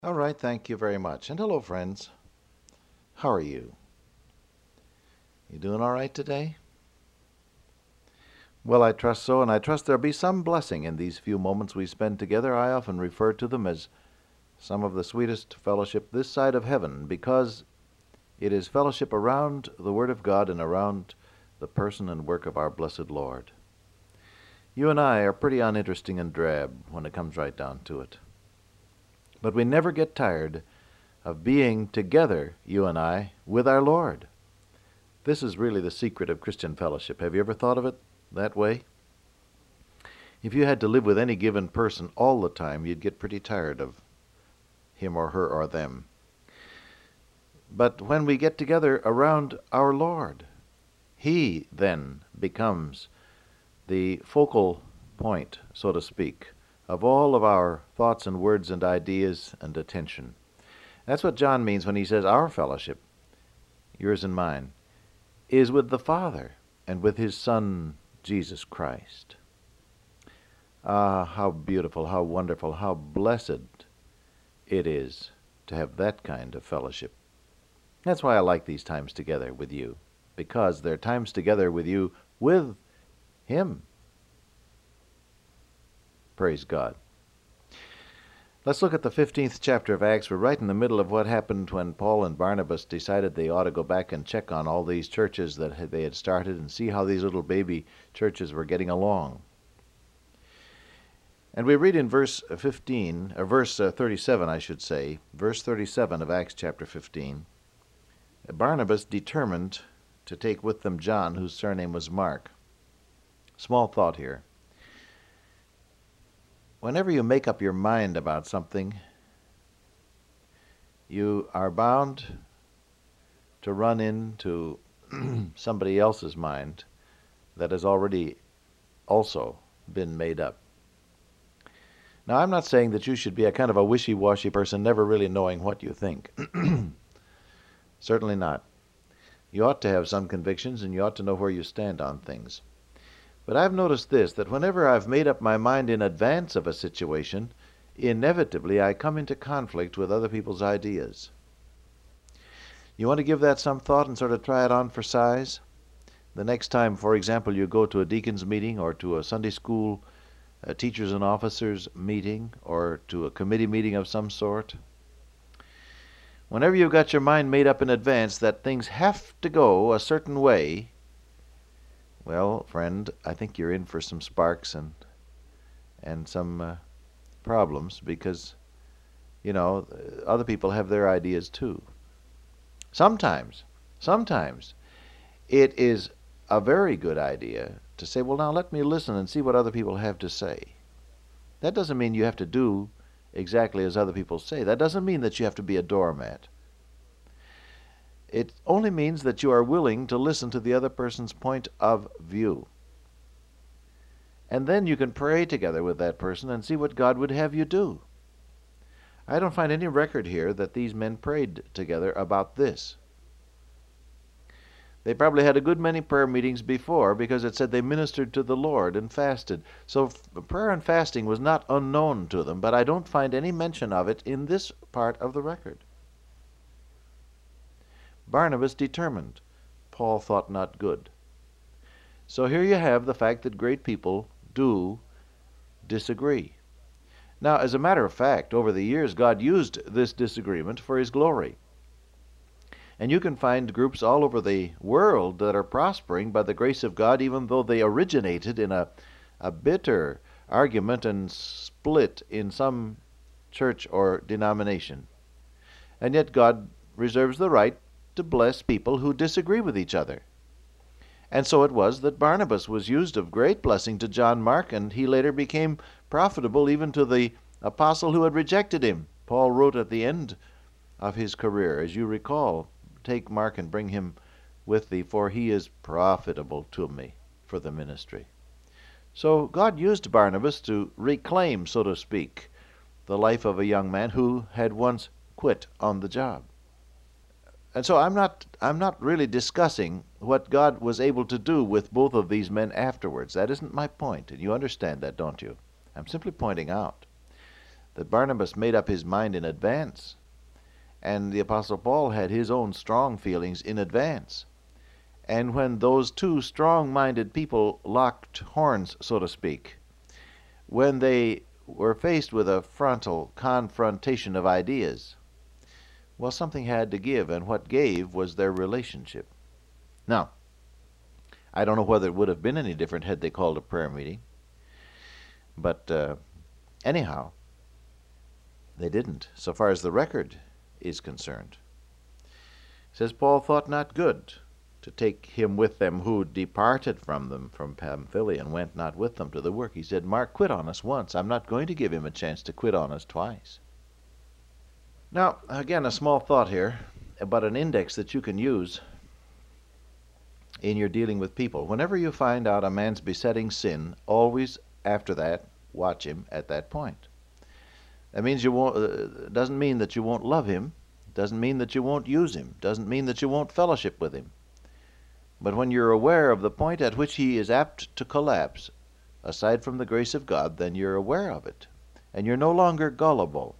All right, thank you very much. And hello, friends. How are you? You doing all right today? Well, I trust so, and I trust there'll be some blessing in these few moments we spend together. I often refer to them as some of the sweetest fellowship this side of heaven because it is fellowship around the Word of God and around the person and work of our blessed Lord. You and I are pretty uninteresting and drab when it comes right down to it. But we never get tired of being together, you and I, with our Lord. This is really the secret of Christian fellowship. Have you ever thought of it that way? If you had to live with any given person all the time, you'd get pretty tired of him or her or them. But when we get together around our Lord, He then becomes the focal point, so to speak, of all of our thoughts and words and ideas and attention. That's what John means when he says our fellowship, yours and mine, is with the Father and with His Son, Jesus Christ. Ah, how beautiful, how wonderful, how blessed it is to have that kind of fellowship. That's why I like these times together with you, because they're times together with you with Him. Praise God. Let's look at the 15th chapter of Acts. We're right in the middle of what happened when Paul and Barnabas decided they ought to go back and check on all these churches that they had started and see how these little baby churches were getting along. And we read in verse 37, I should say, verse 37 of Acts chapter 15, Barnabas determined to take with them John, whose surname was Mark. Small thought here. Whenever you make up your mind about something, you are bound to run into somebody else's mind that has already also been made up. Now, I'm not saying that you should be a kind of a wishy-washy person, never really knowing what you think. Certainly not. You ought to have some convictions, and you ought to know where you stand on things. But I've noticed this, that whenever I've made up my mind in advance of a situation, inevitably I come into conflict with other people's ideas. You want to give that some thought and sort of try it on for size? The next time, for example, you go to a deacon's meeting or to a Sunday school teachers and officers meeting or to a committee meeting of some sort, whenever you've got your mind made up in advance that things have to go a certain way, well, friend, I think you're in for some sparks and some problems because, other people have their ideas too. Sometimes it is a very good idea to say, well, now let me listen and see what other people have to say. That doesn't mean you have to do exactly as other people say. That doesn't mean that you have to be a doormat. It only means that you are willing to listen to the other person's point of view. And then you can pray together with that person and see what God would have you do. I don't find any record here that these men prayed together about this. They probably had a good many prayer meetings before because it said they ministered to the Lord and fasted. So prayer and fasting was not unknown to them, but I don't find any mention of it in this part of the record. Barnabas determined. Paul thought not good. So here you have the fact that great people do disagree. Now, as a matter of fact, over the years, God used this disagreement for His glory. And you can find groups all over the world that are prospering by the grace of God, even though they originated in a bitter argument and split in some church or denomination. And yet God reserves the right to bless people who disagree with each other. And so it was that Barnabas was used of great blessing to John Mark, and he later became profitable even to the apostle who had rejected him. Paul wrote at the end of his career, as you recall, take Mark and bring him with thee, for he is profitable to me for the ministry. So God used Barnabas to reclaim, so to speak, the life of a young man who had once quit on the job. And so I'm not really discussing what God was able to do with both of these men afterwards. That isn't my point, and you understand that, don't you? I'm simply pointing out that Barnabas made up his mind in advance, and the Apostle Paul had his own strong feelings in advance. And when those two strong-minded people locked horns, so to speak, when they were faced with a frontal confrontation of ideas, well, something had to give, and what gave was their relationship. Now, I don't know whether it would have been any different had they called a prayer meeting, but anyhow, they didn't, so far as the record is concerned. It says, Paul thought not good to take him with them who departed from them from Pamphylia and went not with them to the work. He said, Mark quit on us once. I'm not going to give him a chance to quit on us twice. Now, again, a small thought here about an index that you can use in your dealing with people. Whenever you find out a man's besetting sin, always after that, watch him at that point. That means you won't. Doesn't mean that you won't love him. Doesn't mean that you won't use him. Doesn't mean that you won't fellowship with him. But when you're aware of the point at which he is apt to collapse, aside from the grace of God, then you're aware of it, and you're no longer gullible.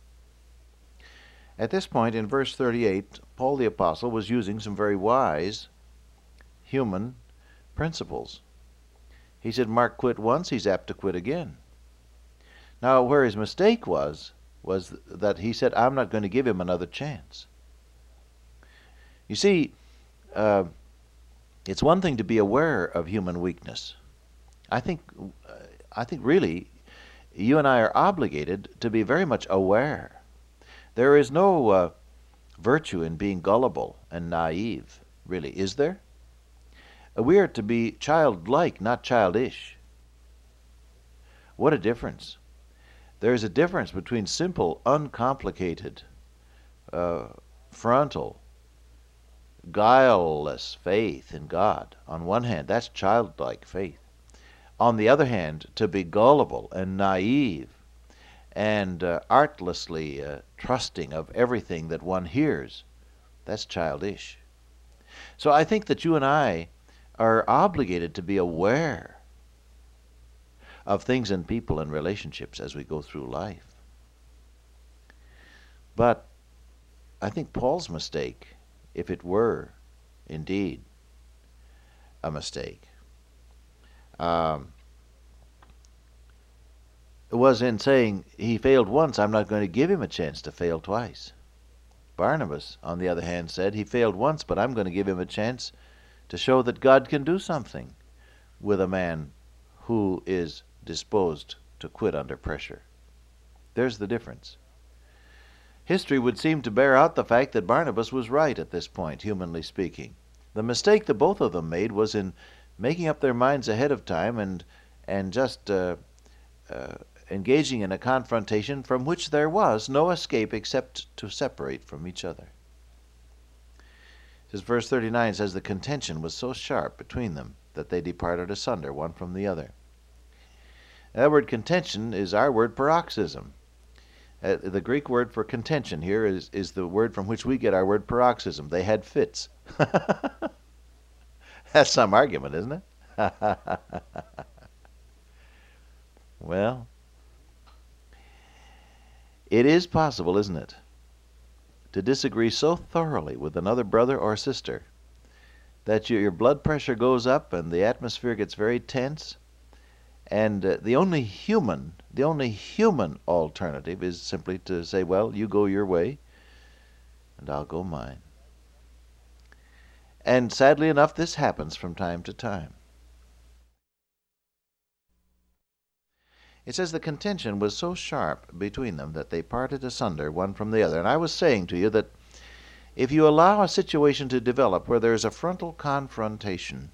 At this point, in verse 38, Paul the Apostle was using some very wise human principles. He said, Mark quit once, he's apt to quit again. Now, where his mistake was that he said, I'm not going to give him another chance. You see, it's one thing to be aware of human weakness. I think really, you and I are obligated to be very much aware. There is no virtue in being gullible and naive, really, is there? We are to be childlike, not childish. What a difference. There is a difference between simple, uncomplicated, frontal, guileless faith in God. On one hand, that's childlike faith. On the other hand, to be gullible and naive and artlessly trusting of everything that one hears, that's childish. So I think that you and I are obligated to be aware of things and people and relationships as we go through life. But I think Paul's mistake, if it were indeed a mistake, was in saying he failed once, I'm not going to give him a chance to fail twice. Barnabas, on the other hand, said he failed once, but I'm going to give him a chance to show that God can do something with a man who is disposed to quit under pressure. There's the difference. History would seem to bear out the fact that Barnabas was right at this point, humanly speaking. The mistake that both of them made was in making up their minds ahead of time and just engaging in a confrontation from which there was no escape except to separate from each other. Verse 39 says, the contention was so sharp between them that they departed asunder one from the other. That word contention is our word paroxysm. The Greek word for contention here is the word from which we get our word paroxysm. They had fits. That's some argument, isn't it? Well, it is possible, isn't it, to disagree so thoroughly with another brother or sister that your blood pressure goes up and the atmosphere gets very tense, and the only human alternative is simply to say, well, you go your way and I'll go mine. And sadly enough, this happens from time to time. It says the contention was so sharp between them that they parted asunder one from the other. And I was saying to you that if you allow a situation to develop where there is a frontal confrontation,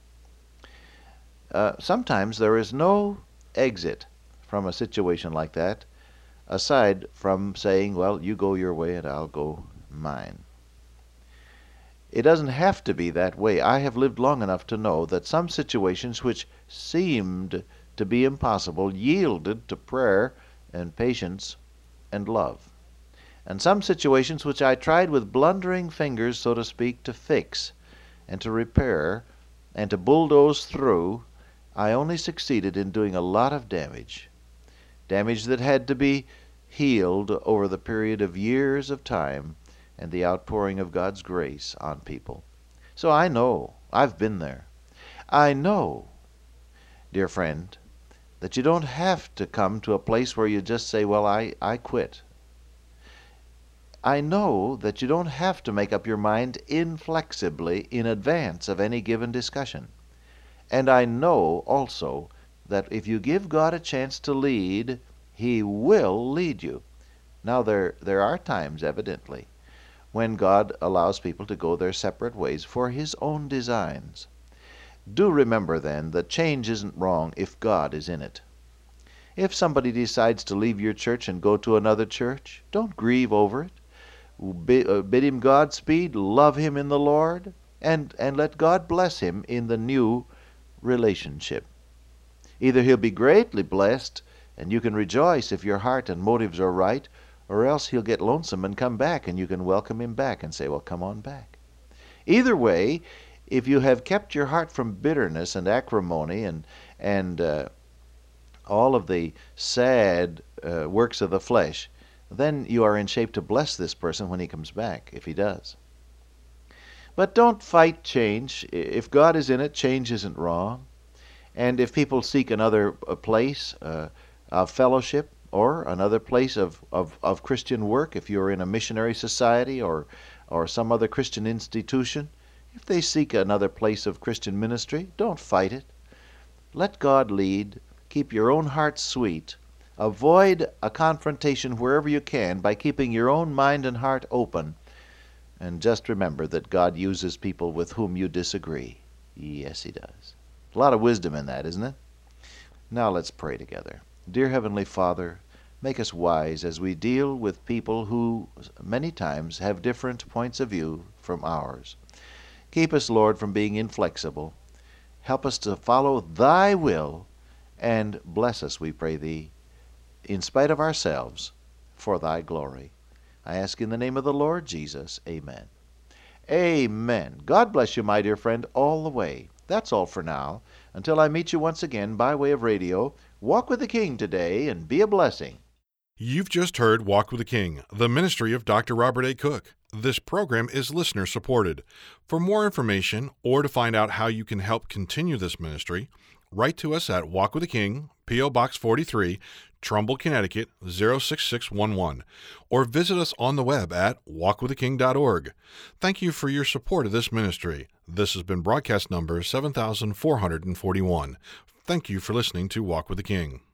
sometimes there is no exit from a situation like that aside from saying, well, you go your way and I'll go mine. It doesn't have to be that way. I have lived long enough to know that some situations which seemed to be impossible yielded to prayer and patience and love. And some situations which I tried with blundering fingers, so to speak, to fix and to repair and to bulldoze through, I only succeeded in doing a lot of damage. Damage that had to be healed over the period of years of time and the outpouring of God's grace on people. So I know, I've been there. I know, dear friend, that you don't have to come to a place where you just say, well, I quit. I know that you don't have to make up your mind inflexibly in advance of any given discussion. And I know also that if you give God a chance to lead, He will lead you. Now, there are times, evidently, when God allows people to go their separate ways for His own designs. Do remember, then, that change isn't wrong if God is in it. If somebody decides to leave your church and go to another church, don't grieve over it. Bid him Godspeed, love him in the Lord, and let God bless him in the new relationship. Either he'll be greatly blessed, and you can rejoice if your heart and motives are right, or else he'll get lonesome and come back, and you can welcome him back and say, well, come on back. Either way, if you have kept your heart from bitterness and acrimony and all of the sad works of the flesh, then you are in shape to bless this person when he comes back, if he does. But don't fight change. If God is in it, change isn't wrong. And if people seek another place of fellowship or another place of Christian work, if you're in a missionary society or some other Christian institution, if they seek another place of Christian ministry, don't fight it. Let God lead. Keep your own heart sweet. Avoid a confrontation wherever you can by keeping your own mind and heart open. And just remember that God uses people with whom you disagree. Yes, He does. A lot of wisdom in that, isn't it? Now let's pray together. Dear Heavenly Father, make us wise as we deal with people who many times have different points of view from ours. Keep us, Lord, from being inflexible. Help us to follow Thy will, and bless us, we pray Thee, in spite of ourselves, for Thy glory. I ask in the name of the Lord Jesus. Amen. Amen. God bless you, my dear friend, all the way. That's all for now. Until I meet you once again by way of radio, walk with the King today and be a blessing. You've just heard Walk with the King, the ministry of Dr. Robert A. Cook. This program is listener supported. For more information or to find out how you can help continue this ministry, write to us at Walk with the King, P.O. Box 43, Trumbull, Connecticut 06611, or visit us on the web at walkwiththeking.org. Thank you for your support of this ministry. This has been broadcast number 7441. Thank you for listening to Walk with the King.